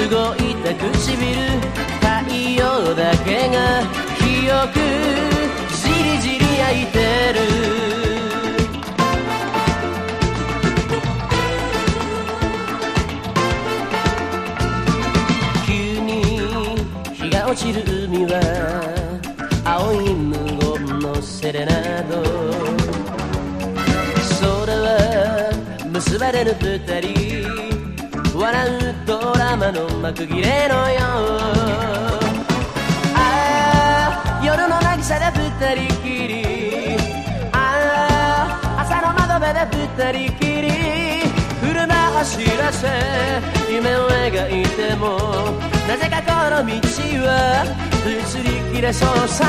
動いた唇、太陽だけが記憶じりじり焼いてる。急に日が落ちる海は青い無言のセレナード。それは結ばれぬ二人、笑うドラマの幕切れのよう。ああ夜の渚で二人きり、ああ朝の窓辺で二人きり、車走らせ夢を描いても、なぜかこの道は移り切れそうさ。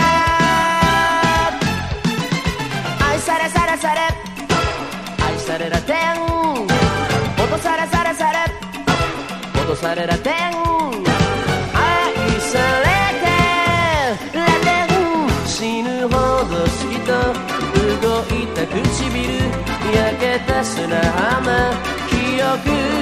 愛されされされ愛されラテン、落とされされされ落とされラテン、愛されてラテン、死ぬほど好きと動いた唇、焼けた砂浜、記憶